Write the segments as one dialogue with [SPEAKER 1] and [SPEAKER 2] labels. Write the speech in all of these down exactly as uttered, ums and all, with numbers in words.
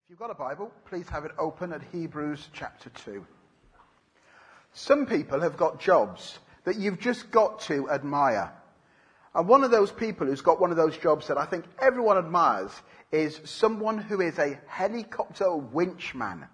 [SPEAKER 1] If you've got a Bible, please have it open at Hebrews chapter two. Some people have got jobs that you've just got to admire. And one of those people who's got one of those jobs that I think everyone admires is someone who is a helicopter winchman.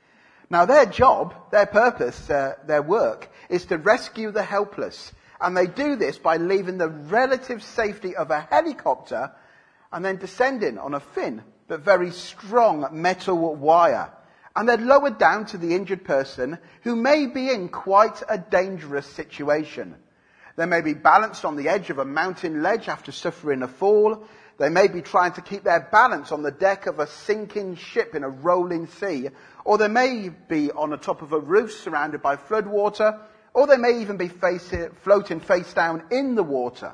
[SPEAKER 1] Now their job, their purpose, uh, their work is to rescue the helpless. And they do this by leaving the relative safety of a helicopter and then descending on a thin but very strong metal wire. And they're lowered down to the injured person who may be in quite a dangerous situation. They may be balanced on the edge of a mountain ledge after suffering a fall. They may be trying to keep their balance on the deck of a sinking ship in a rolling sea. Or they may be on the top of a roof surrounded by floodwater. Or they may even be face, floating face down in the water.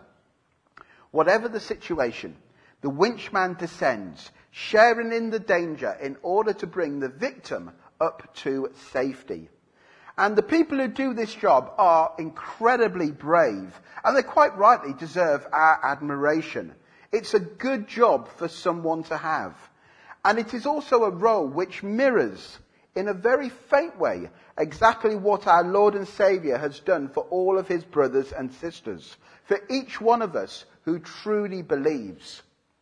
[SPEAKER 1] Whatever the situation, the winchman descends, sharing in the danger in order to bring the victim up to safety. And the people who do this job are incredibly brave, and they quite rightly deserve our admiration. It's a good job for someone to have. And it is also a role which mirrors, in a very faint way, exactly what our Lord and Saviour has done for all of his brothers and sisters, for each one of us who truly believes.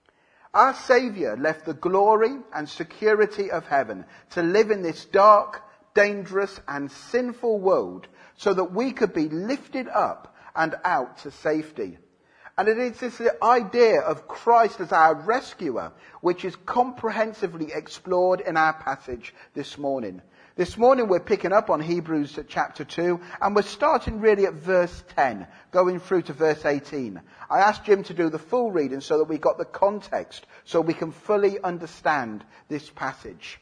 [SPEAKER 1] Our Saviour left the glory and security of heaven to live in this dark, dangerous and sinful world so that we could be lifted up and out to safety. And it is this idea of Christ as our rescuer which is comprehensively explored in our passage this morning. This morning we're picking up on Hebrews chapter two, and we're starting really at verse ten, going through to verse eighteen. I asked Jim to do the full reading so that we got the context, so we can fully understand this passage.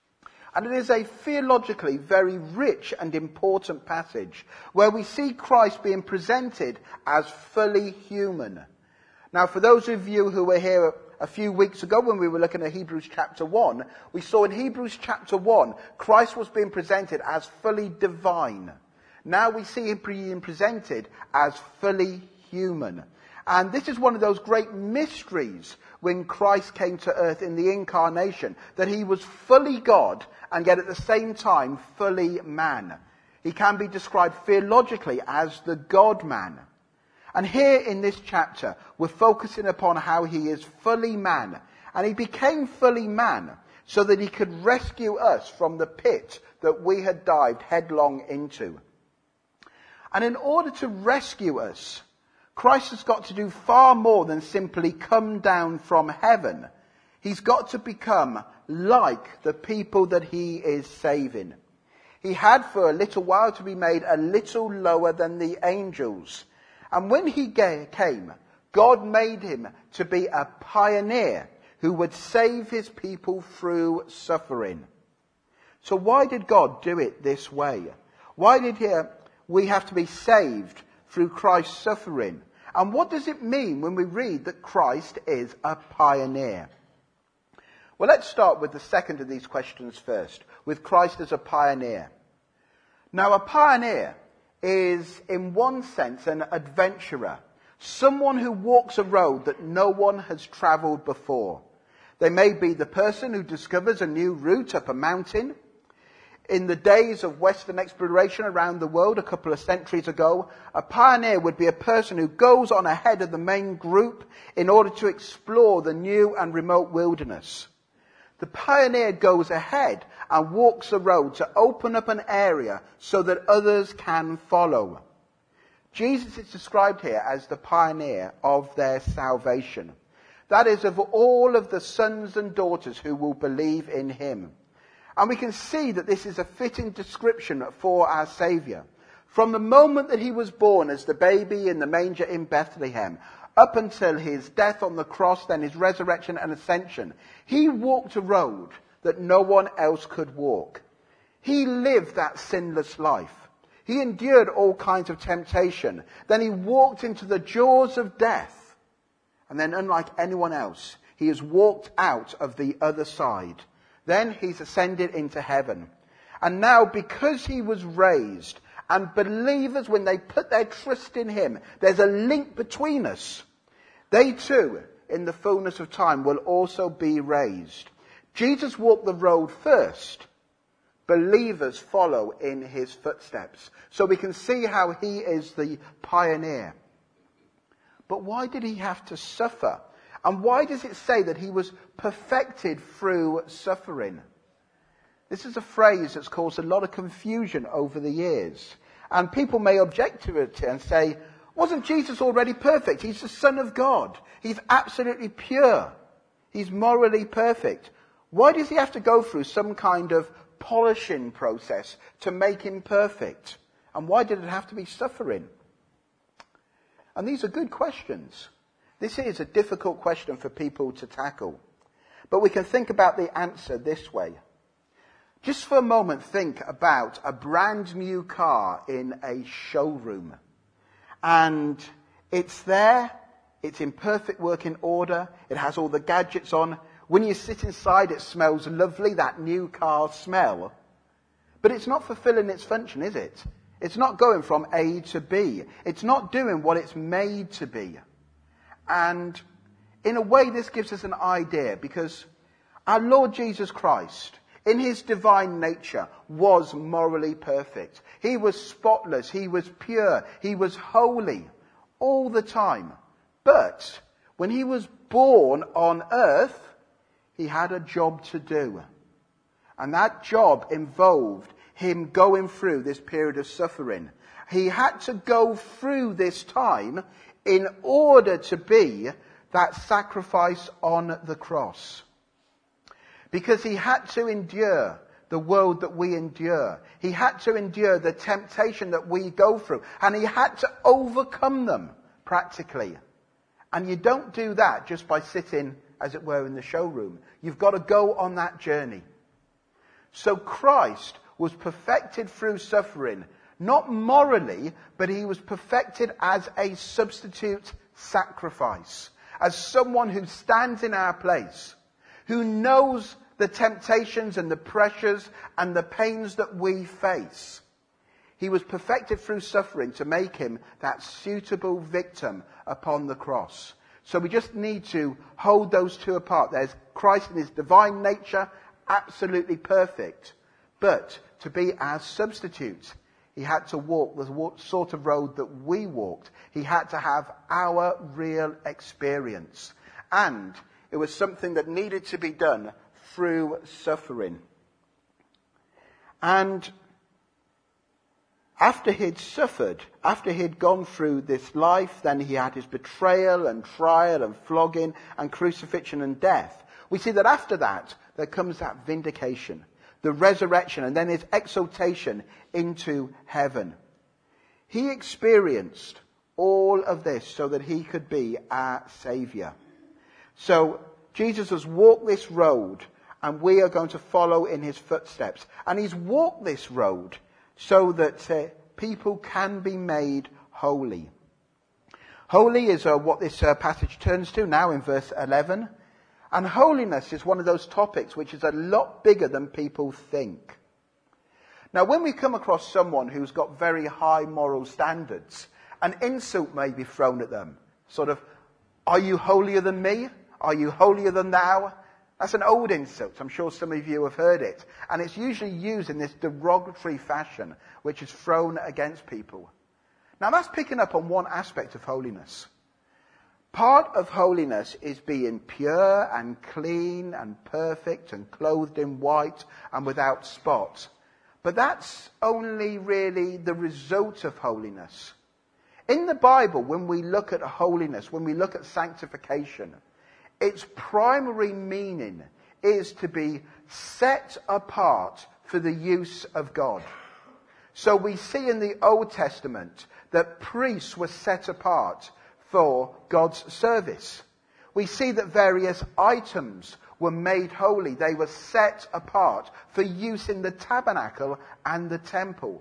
[SPEAKER 1] And it is a theologically very rich and important passage, where we see Christ being presented as fully human. Now, for those of you who were here a few weeks ago when we were looking at Hebrews chapter one, we saw in Hebrews chapter one, Christ was being presented as fully divine. Now we see him being presented as fully human. And this is one of those great mysteries when Christ came to earth in the incarnation, that he was fully God and yet at the same time fully man. He can be described theologically as the God-man. And here in this chapter, we're focusing upon how he is fully man. And he became fully man so that he could rescue us from the pit that we had dived headlong into. And in order to rescue us, Christ has got to do far more than simply come down from heaven. He's got to become like the people that he is saving. He had for a little while to be made a little lower than the angels. And when he came, God made him to be a pioneer who would save his people through suffering. So why did God do it this way? Why did he, we have to be saved through Christ's suffering? And what does it mean when we read that Christ is a pioneer? Well, let's start with the second of these questions first, with Christ as a pioneer. Now, a pioneer is, in one sense, an adventurer, someone who walks a road that no one has travelled before. They may be the person who discovers a new route up a mountain. In the days of Western exploration around the world a couple of centuries ago, a pioneer would be a person who goes on ahead of the main group in order to explore the new and remote wilderness. The pioneer goes ahead and walks the road to open up an area so that others can follow. Jesus is described here as the pioneer of their salvation. That is, of all of the sons and daughters who will believe in him. And we can see that this is a fitting description for our Saviour. From the moment that he was born as the baby in the manger in Bethlehem, up until his death on the cross, then his resurrection and ascension, he walked a road that no one else could walk. He lived that sinless life. He endured all kinds of temptation. Then he walked into the jaws of death. And then, unlike anyone else, he has walked out of the other side. Then he's ascended into heaven. And now, because he was raised, and believers, when they put their trust in him, there's a link between us. They too, in the fullness of time, will also be raised. Jesus walked the road first. Believers follow in his footsteps. So we can see how he is the pioneer. But why did he have to suffer? And why does it say that he was perfected through suffering? This is a phrase that's caused a lot of confusion over the years. And people may object to it and say, wasn't Jesus already perfect? He's the Son of God. He's absolutely pure. He's morally perfect. Why does he have to go through some kind of polishing process to make him perfect? And why did it have to be suffering? And these are good questions. This is a difficult question for people to tackle. But we can think about the answer this way. Just for a moment, think about a brand new car in a showroom. And it's there, it's in perfect working order, it has all the gadgets on. When you sit inside, it smells lovely, that new car smell. But it's not fulfilling its function, is it? It's not going from A to B. It's not doing what it's made to be. And in a way, this gives us an idea, because our Lord Jesus Christ, in his divine nature, was morally perfect. He was spotless. He was pure. He was holy all the time. But when he was born on earth, he had a job to do. And that job involved him going through this period of suffering. He had to go through this time in order to be that sacrifice on the cross. Because he had to endure the world that we endure. He had to endure the temptation that we go through. And he had to overcome them, practically. And you don't do that just by sitting, as it were, in the showroom. You've got to go on that journey. So Christ was perfected through suffering, not morally, but he was perfected as a substitute sacrifice, as someone who stands in our place, who knows the temptations and the pressures and the pains that we face. He was perfected through suffering to make him that suitable victim upon the cross. So we just need to hold those two apart. There's Christ in his divine nature, absolutely perfect. But to be our substitute, he had to walk the sort of road that we walked. He had to have our real experience. And it was something that needed to be done through suffering. And after he'd suffered, after he'd gone through this life, then he had his betrayal and trial and flogging and crucifixion and death. We see that after that, there comes that vindication, the resurrection, and then his exaltation into heaven. He experienced all of this so that he could be our Saviour. So Jesus has walked this road, and we are going to follow in his footsteps. And he's walked this road so that uh, people can be made holy. Holy is uh, what this uh, passage turns to now in verse eleven. And holiness is one of those topics which is a lot bigger than people think. Now, when we come across someone who's got very high moral standards, an insult may be thrown at them. Sort of, are you holier than me? Are you holier than thou? That's an old insult. I'm sure some of you have heard it. And it's usually used in this derogatory fashion, which is thrown against people. Now, that's picking up on one aspect of holiness. Part of holiness is being pure and clean and perfect and clothed in white and without spot. But that's only really the result of holiness. In the Bible, when we look at holiness, when we look at sanctification, its primary meaning is to be set apart for the use of God. So we see in the Old Testament that priests were set apart for God's service. We see that various items were made holy. They were set apart for use in the tabernacle and the temple.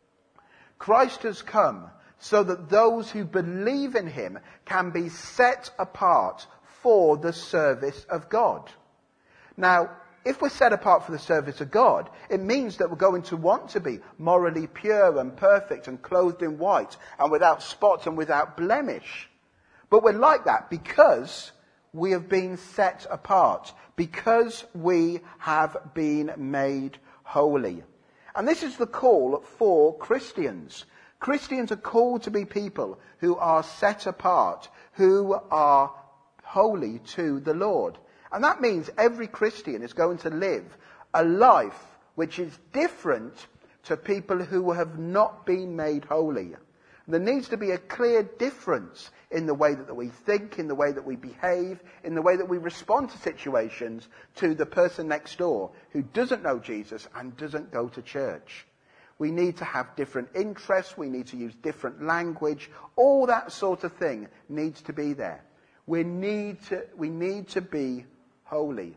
[SPEAKER 1] Christ has come so that those who believe in him can be set apart for the service of God. Now, if we're set apart for the service of God, it means that we're going to want to be morally pure and perfect and clothed in white and without spot and without blemish. But we're like that because we have been set apart because we have been made holy. And this is the call for Christians. Christians are called to be people who are set apart, who are holy to the Lord. And that means every Christian is going to live a life which is different to people who have not been made holy. There needs to be a clear difference in the way that we think, in the way that we behave, in the way that we respond to situations to the person next door who doesn't know Jesus and doesn't go to church. We need to have different interests. We need to use different language. All that sort of thing needs to be there. We need to, we need to be holy.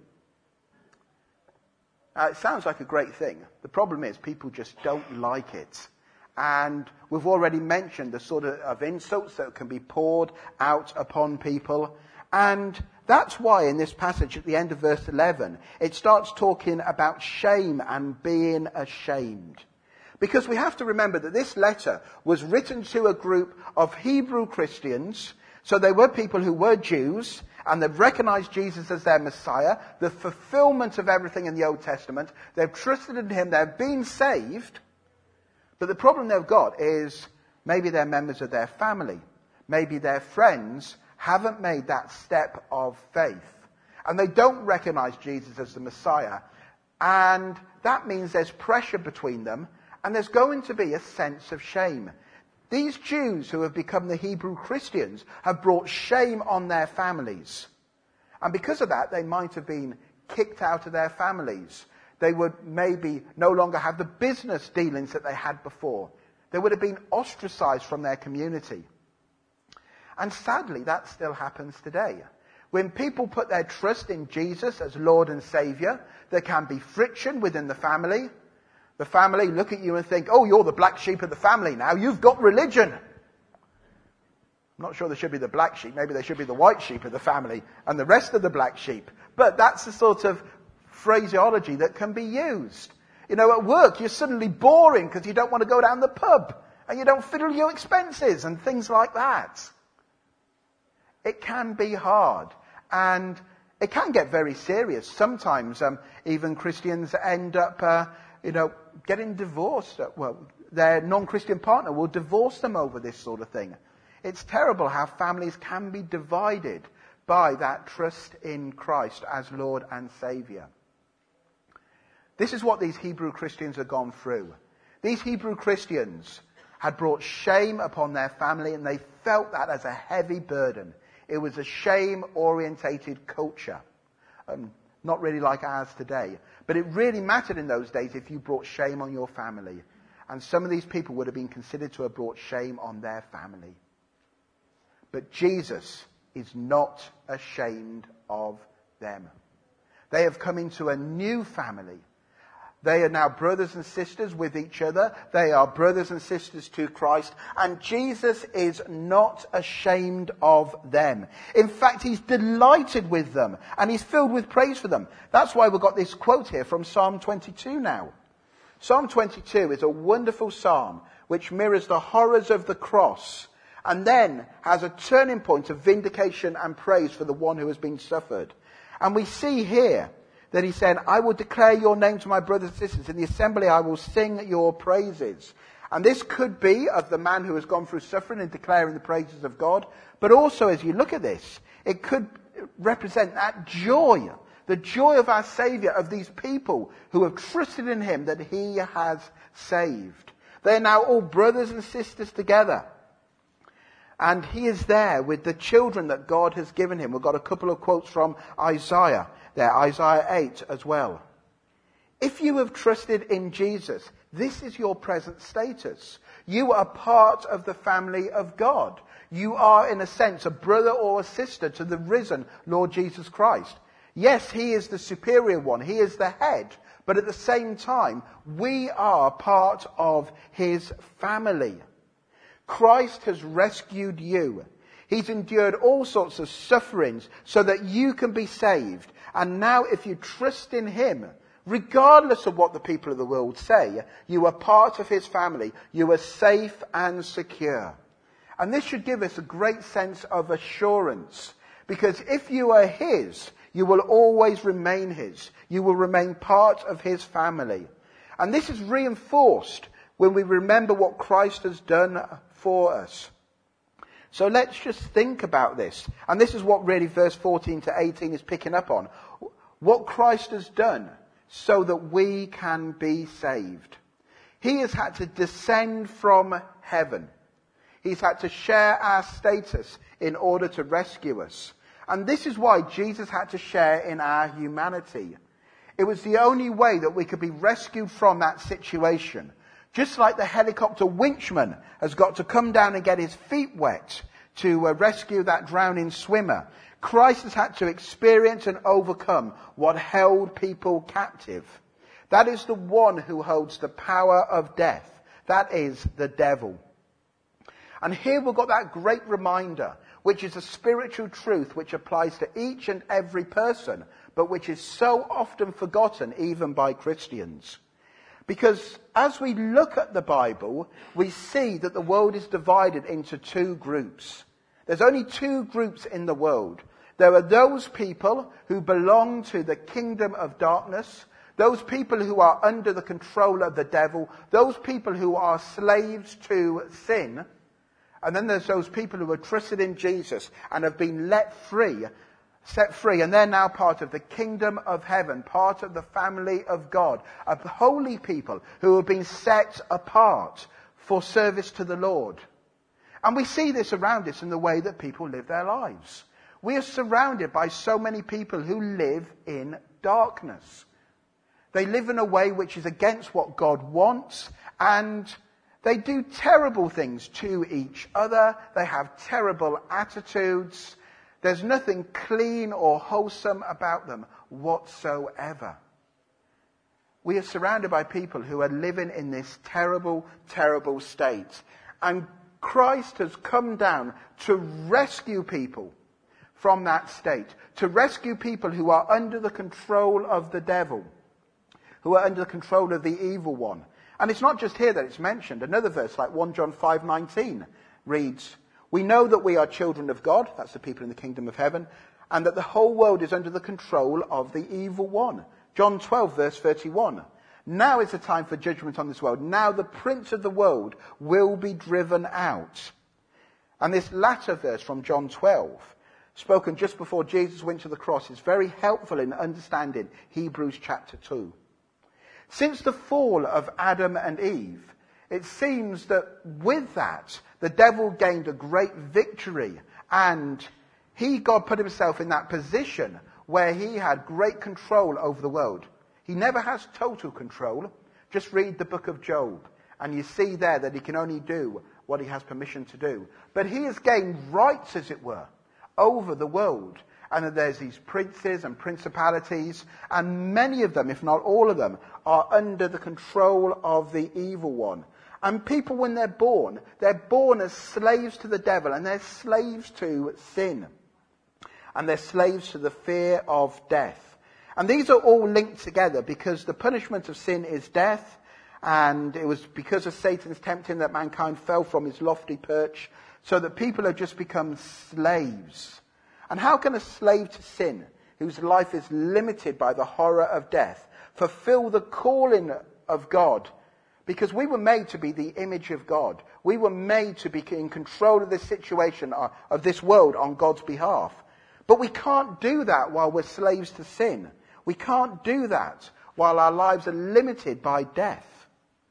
[SPEAKER 1] Uh, it sounds like a great thing. The problem is people just don't like it. And we've already mentioned the sort of, of insults that can be poured out upon people. And that's why in this passage at the end of verse eleven, it starts talking about shame and being ashamed. Because we have to remember that this letter was written to a group of Hebrew Christians. So they were people who were Jews, and they've recognized Jesus as their Messiah, the fulfillment of everything in the Old Testament. They've trusted in him. They've been saved. But the problem they've got is maybe they're members of their family. Maybe their friends haven't made that step of faith. And they don't recognize Jesus as the Messiah. And that means there's pressure between them. And there's going to be a sense of shame. These Jews who have become the Hebrew Christians have brought shame on their families. And because of that, they might have been kicked out of their families. They would maybe no longer have the business dealings that they had before. They would have been ostracized from their community. And sadly, that still happens today. When people put their trust in Jesus as Lord and Saviour, there can be friction within the family. The family look at you and think, oh, you're the black sheep of the family now. You've got religion. I'm not sure they should be the black sheep. Maybe they should be the white sheep of the family and the rest of the black sheep. But that's the sort of phraseology that can be used. You know, at work, you're suddenly boring because you don't want to go down the pub and you don't fiddle your expenses and things like that. It can be hard and it can get very serious. Sometimes um, even Christians end up, uh, you know, getting divorced. Well, their non-Christian partner will divorce them over this sort of thing. It's terrible how families can be divided by that trust in Christ as Lord and Saviour. This is what these Hebrew Christians have gone through. These Hebrew Christians had brought shame upon their family and they felt that as a heavy burden. It was a shame-orientated culture. Um, not really like ours today. But it really mattered in those days if you brought shame on your family. And some of these people would have been considered to have brought shame on their family. But Jesus is not ashamed of them. They have come into a new family. They are now brothers and sisters with each other. They are brothers and sisters to Christ. And Jesus is not ashamed of them. In fact, he's delighted with them. And he's filled with praise for them. That's why we've got this quote here from Psalm twenty-two now. Psalm twenty-two is a wonderful psalm which mirrors the horrors of the cross. And then has a turning point of vindication and praise for the one who has been suffered. And we see here that he said, I will declare your name to my brothers and sisters. In the assembly I will sing your praises. And this could be of the man who has gone through suffering and declaring the praises of God. But also as you look at this, it could represent that joy. The joy of our Saviour, of these people who have trusted in him that he has saved. They are now all brothers and sisters together. And he is there with the children that God has given him. We've got a couple of quotes from Isaiah there, Isaiah eight as well. If you have trusted in Jesus, this is your present status. You are part of the family of God. You are, in a sense, a brother or a sister to the risen Lord Jesus Christ. Yes, he is the superior one. He is the head. But at the same time, we are part of his family. Christ has rescued you. He's endured all sorts of sufferings so that you can be saved. And now if you trust in him, regardless of what the people of the world say, you are part of his family. You are safe and secure. And this should give us a great sense of assurance, Because if you are his, you will always remain his. You will remain part of his family. And this is reinforced when we remember what Christ has done for us. So let's just think about this. And this is what really verse fourteen to eighteen is picking up on. What Christ has done so that we can be saved. He has had to descend from heaven. He's had to share our status in order to rescue us. And this is why Jesus had to share in our humanity. It was the only way that we could be rescued from that situation. Just like the helicopter winchman has got to come down and get his feet wet to uh, rescue that drowning swimmer, Christ has had to experience and overcome what held people captive. That is the one who holds the power of death. That is the devil. And here we've got that great reminder, which is a spiritual truth which applies to each and every person, but which is so often forgotten even by Christians. Because as we look at the Bible, we see that the world is divided into two groups. There's only two groups in the world. There are those people who belong to the kingdom of darkness, those people who are under the control of the devil, those people who are slaves to sin. And then there's those people who are trusted in Jesus and have been let free, set free, and they're now part of the kingdom of heaven, part of the family of God, of holy people who have been set apart for service to the Lord. And we see this around us in the way that people live their lives. We are surrounded by so many people who live in darkness. They live in a way which is against what God wants, and they do terrible things to each other. They have terrible attitudes. There's nothing clean or wholesome about them whatsoever. We are surrounded by people who are living in this terrible, terrible state. And Christ has come down to rescue people from that state, to rescue people who are under the control of the devil, who are under the control of the evil one. And it's not just here that it's mentioned. Another verse, like First John five nineteen, reads, "We know that we are children of God," that's the people in the kingdom of heaven, "and that the whole world is under the control of the evil one." John twelve, verse thirty-one. "Now is the time for judgment on this world. Now the prince of the world will be driven out." And this latter verse from John twelve, spoken just before Jesus went to the cross, is very helpful in understanding Hebrews chapter two. Since the fall of Adam and Eve, it seems that with that, the devil gained a great victory, and he, God, put himself in that position where he had great control over the world. He never has total control. Just read the book of Job, and you see there that he can only do what he has permission to do. But he has gained rights, as it were, over the world. And that there's these princes and principalities, and many of them, if not all of them, are under the control of the evil one. And people, when they're born, they're born as slaves to the devil, and they're slaves to sin. And they're slaves to the fear of death. And these are all linked together because the punishment of sin is death, and it was because of Satan's tempting that mankind fell from his lofty perch, so that people have just become slaves. And how can a slave to sin, whose life is limited by the horror of death, fulfill the calling of God? Because we were made to be the image of God. We were made to be in control of this situation, of this world, on God's behalf. But we can't do that while we're slaves to sin. We can't do that while our lives are limited by death.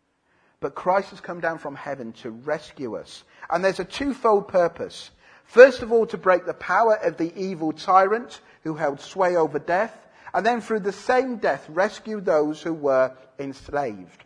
[SPEAKER 1] But Christ has come down from heaven to rescue us. And there's a twofold purpose. First of all, to break the power of the evil tyrant who held sway over death, and then through the same death rescue those who were enslaved.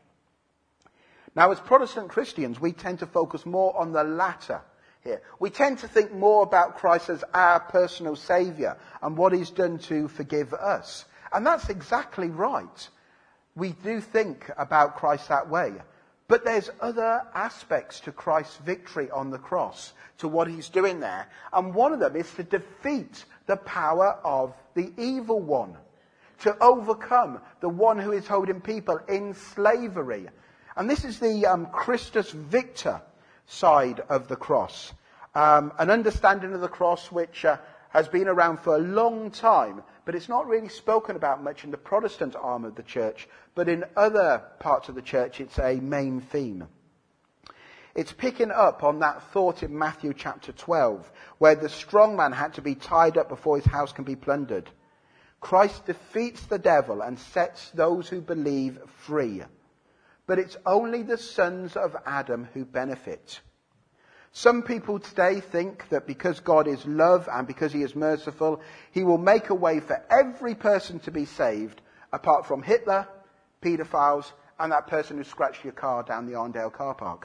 [SPEAKER 1] Now, as Protestant Christians, we tend to focus more on the latter here. We tend to think more about Christ as our personal saviour and what he's done to forgive us. And that's exactly right. We do think about Christ that way. But there's other aspects to Christ's victory on the cross, to what he's doing there. And one of them is to defeat the power of the evil one, to overcome the one who is holding people in slavery. And this is the um, Christus Victor side of the cross. Um, an understanding of the cross which uh, has been around for a long time, but it's not really spoken about much in the Protestant arm of the church, but in other parts of the church it's a main theme. It's picking up on that thought in Matthew chapter twelve, where the strong man had to be tied up before his house can be plundered. Christ defeats the devil and sets those who believe free. But it's only the sons of Adam who benefit. Some people today think that because God is love and because he is merciful, he will make a way for every person to be saved, apart from Hitler, paedophiles, and that person who scratched your car down the Arndale car park.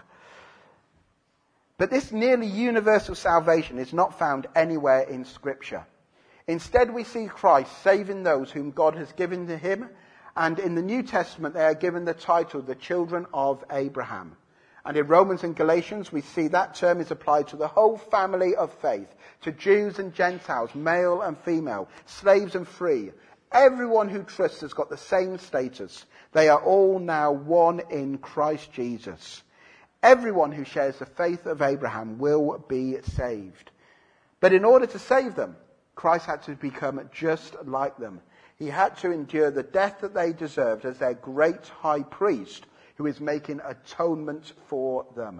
[SPEAKER 1] But this nearly universal salvation is not found anywhere in Scripture. Instead, we see Christ saving those whom God has given to him, and in the New Testament they are given the title, the children of Abraham. And in Romans and Galatians, we see that term is applied to the whole family of faith, to Jews and Gentiles, male and female, slaves and free. Everyone who trusts has got the same status. They are all now one in Christ Jesus. Everyone who shares the faith of Abraham will be saved. But in order to save them, Christ had to become just like them. He had to endure the death that they deserved as their great high priest, who is making atonement for them.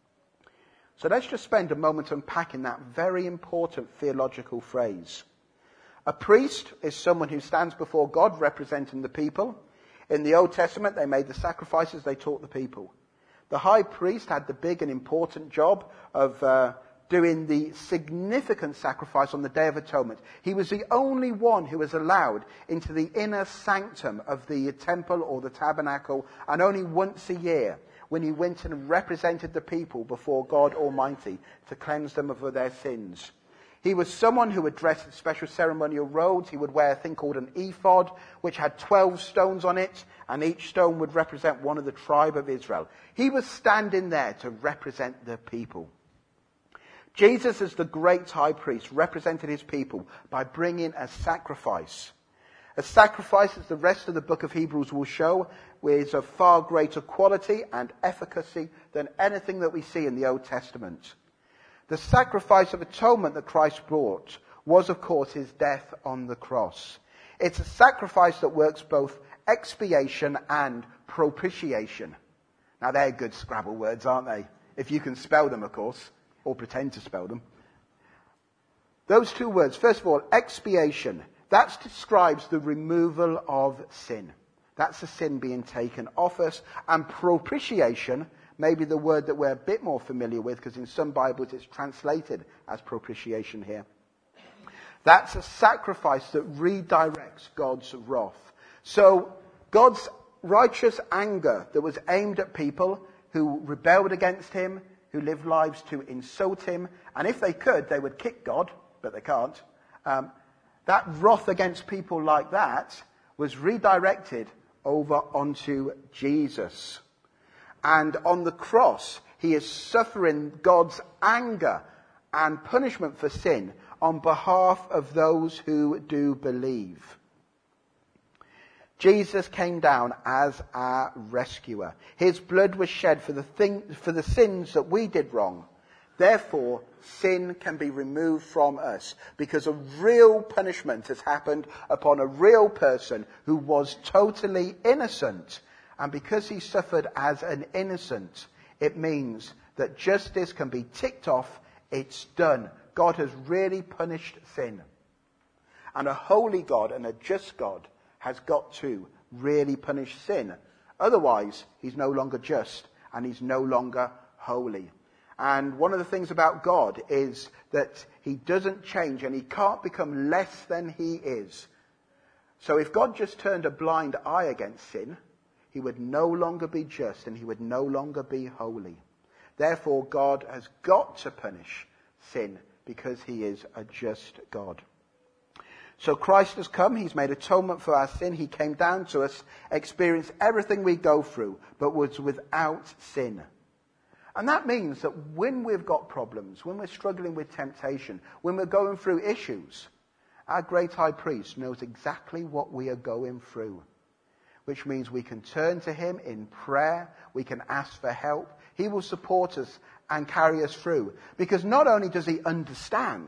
[SPEAKER 1] So let's just spend a moment unpacking that very important theological phrase. A priest is someone who stands before God representing the people. In the Old Testament, they made the sacrifices, they taught the people. The high priest had the big and important job of uh, doing the significant sacrifice on the Day of Atonement. He was the only one who was allowed into the inner sanctum of the temple or the tabernacle, and only once a year, when he went and represented the people before God Almighty to cleanse them of their sins. He was someone who would dress in special ceremonial robes. He would wear a thing called an ephod, which had twelve stones on it, and each stone would represent one of the tribe of Israel. He was standing there to represent the people. Jesus, as the great high priest, represented his people by bringing a sacrifice. A sacrifice, as the rest of the book of Hebrews will show, is of far greater quality and efficacy than anything that we see in the Old Testament. The sacrifice of atonement that Christ brought was, of course, his death on the cross. It's a sacrifice that works both expiation and propitiation. Now, they're good Scrabble words, aren't they? If you can spell them, of course. Or pretend to spell them. Those two words, first of all, expiation, that describes the removal of sin. That's the sin being taken off us. And propitiation, maybe the word that we're a bit more familiar with, because in some Bibles it's translated as propitiation here. That's a sacrifice that redirects God's wrath. So God's righteous anger that was aimed at people who rebelled against him, who lived lives to insult him, and if they could, they would kick God, but they can't. Um, that wrath against people like that was redirected over onto Jesus. And on the cross, he is suffering God's anger and punishment for sin on behalf of those who do believe. Jesus came down as our rescuer. His blood was shed for the thing, for the sins that we did wrong. Therefore, sin can be removed from us because a real punishment has happened upon a real person who was totally innocent. And because he suffered as an innocent, it means that justice can be ticked off. It's done. God has really punished sin. And a holy God and a just God has got to really punish sin. Otherwise, he's no longer just and he's no longer holy. And one of the things about God is that he doesn't change and he can't become less than he is. So if God just turned a blind eye against sin, he would no longer be just and he would no longer be holy. Therefore, God has got to punish sin because he is a just God. So Christ has come, he's made atonement for our sin, he came down to us, experienced everything we go through, but was without sin. And that means that when we've got problems, when we're struggling with temptation, when we're going through issues, our great high priest knows exactly what we are going through. Which means we can turn to him in prayer, we can ask for help, he will support us and carry us through. Because not only does he understand,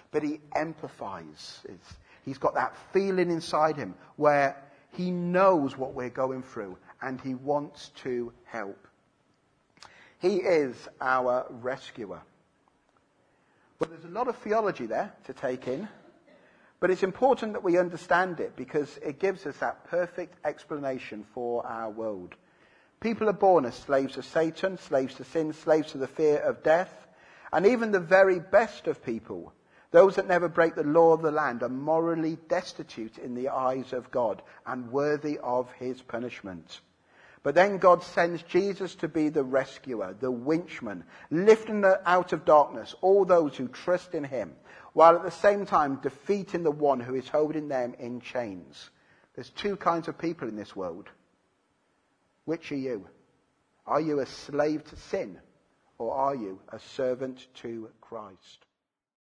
[SPEAKER 1] but he empathises. He's got that feeling inside him where he knows what we're going through and he wants to help. He is our rescuer. Well, there's a lot of theology there to take in, but it's important that we understand it because it gives us that perfect explanation for our world. People are born as slaves of Satan, slaves to sin, slaves to the fear of death, and even the very best of people, those that never break the law of the land, are morally destitute in the eyes of God and worthy of his punishment. But then God sends Jesus to be the rescuer, the winchman, lifting out of darkness all those who trust in him, while at the same time defeating the one who is holding them in chains. There's two kinds of people in this world. Which are you? Are you a slave to sin, or are you a servant to Christ?